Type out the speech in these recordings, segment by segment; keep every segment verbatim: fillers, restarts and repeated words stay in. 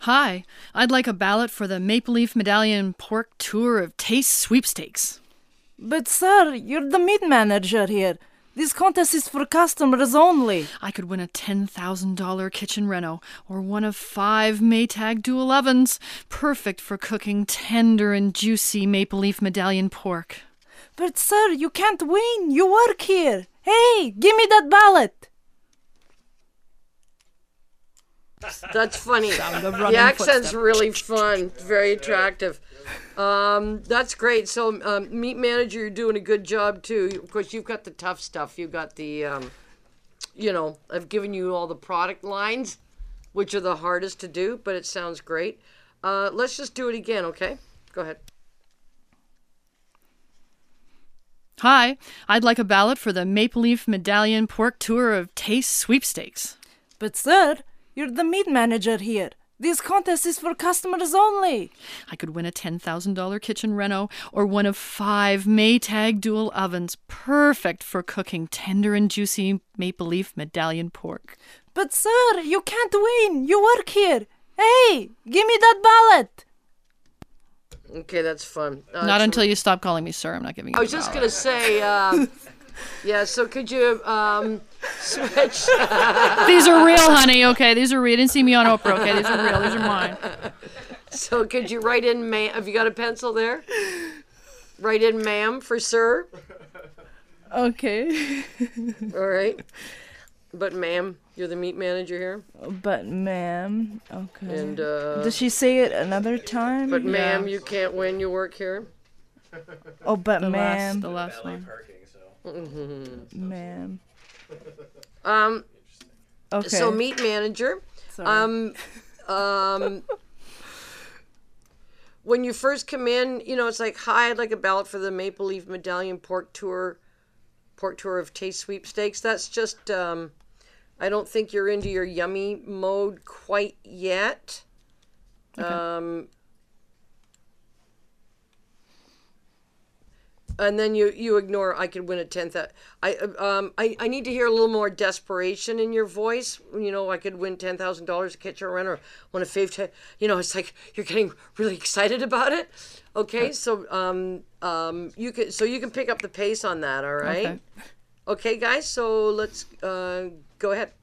Hi, I'd like a ballot for the Maple Leaf Medallion Pork Tour of Taste Sweepstakes. But sir, you're the meat manager here. This contest is for customers only. I could win a ten thousand dollars kitchen reno or one of five Maytag dual ovens, perfect for cooking tender and juicy Maple Leaf Medallion pork. But sir, you can't win. You work here. Hey, give me that ballot. That's funny. of The accent's footsteps. really fun. Very attractive. Um, that's great. So, um, meat manager, you're doing a good job too. Of course, you've got the tough stuff. You've got the, um, you know, I've given you all the product lines, which are the hardest to do, but it sounds great. Uh, let's just do it again, okay? Go ahead. Hi, I'd like a ballot for the Maple Leaf Medallion Pork Tour of Taste Sweepstakes. But sir, you're the meat manager here. This contest is for customers only. I could win a ten thousand dollars kitchen reno or one of five Maytag dual ovens, perfect for cooking tender and juicy Maple Leaf Medallion pork. But sir, you can't win. You work here. Hey, give me that ballot. Okay, that's fun. Uh, Not so- until you stop calling me sir. I'm not giving you I was the just ballot. going to say, uh, yeah, so could you um, switch? These are real, honey, okay? These are real. You didn't see me on Oprah, okay? These are real. These are mine. So could you write in ma'am? Have you got a pencil there? Write in ma'am for sir. Okay. All right. But ma'am, you're the meat manager here. But ma'am, okay. And uh, Does she say it another time? but ma'am, Yeah. you can't win. You work here. Oh, but The last, ma'am, the last one. ma'am. Um. Okay. So meat manager. Sorry. Um. Um. When you first come in, you know, it's like, hi, I'd like a ballot for the Maple Leaf Medallion Pork Tour, Pork Tour of Taste Sweepstakes. That's just, um, I don't think you're into your yummy mode quite yet. Okay. Um, and then you, you ignore, I could win a tenth. I, um, I, I need to hear a little more desperation in your voice. You know, I could win ten thousand dollars a kitchen rent or one of fave, te- you know, it's like you're getting really excited about it. Okay. So, um, um, you can, so you can pick up the pace on that. All right. Okay. Okay, guys. So let's, uh, go ahead.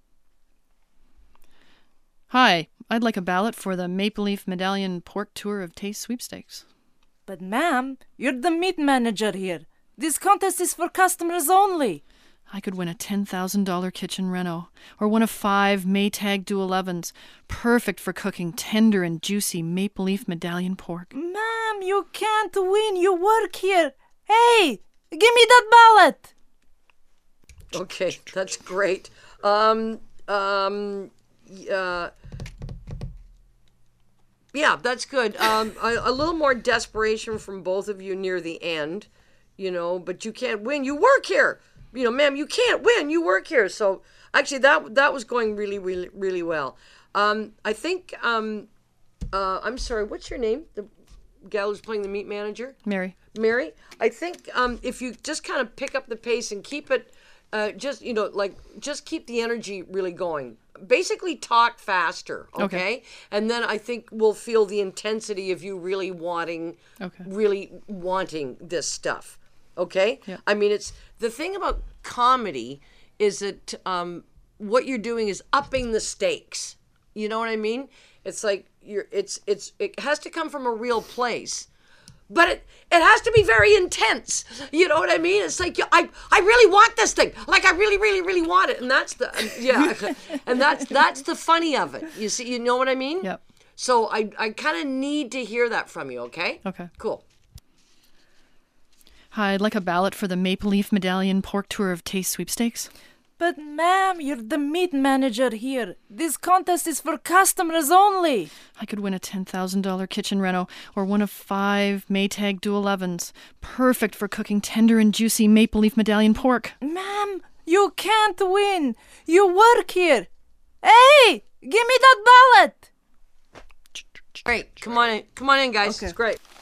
Hi, I'd like a ballot for the Maple Leaf Medallion Pork Tour of Taste Sweepstakes. But ma'am, you're the meat manager here. This contest is for customers only. I could win a ten thousand dollars kitchen reno or one of five Maytag dual ovens, perfect for cooking tender and juicy Maple Leaf Medallion pork. Ma'am, you can't win. You work here. Hey, give me that ballot. Okay, that's great. Um, um, uh, yeah, that's good. Um, a, a little more desperation from both of you near the end, you know, but you can't win. You work here. You know, ma'am, you can't win. You work here. So actually that, that was going really, really, really well. Um, I think, um, uh, I'm sorry, what's your name? The gal who's playing the meat manager? Mary. Mary, I think um, if you just kind of pick up the pace and keep it, uh, just, you know, like, just keep the energy really going. Basically talk faster, okay? Okay. And then I think we'll feel the intensity of you really wanting, Okay. really wanting this stuff, okay? Yeah. I mean, it's, the thing about comedy is that um, what you're doing is upping the stakes. You know what I mean? It's like, you're, it's, it's, it has to come from a real place. But it, it has to be very intense. You know what I mean? It's like, I, I really want this thing. Like, I really, really, really want it. And that's the, yeah. And that's, that's the funny of it. You see, you know what I mean? Yep. So I, I kind of need to hear that from you, okay? Okay. Cool. Hi, I'd like a ballot for the Maple Leaf Medallion Pork Tour of Taste Sweepstakes. But ma'am, you're the meat manager here. This contest is for customers only. I could win a ten thousand dollars kitchen reno or one of five Maytag dual ovens, perfect for cooking tender and juicy Maple Leaf Medallion pork. Ma'am, you can't win. You work here. Hey, give me that ballot. Great. Come on in. Come on in, guys. Okay. It's great.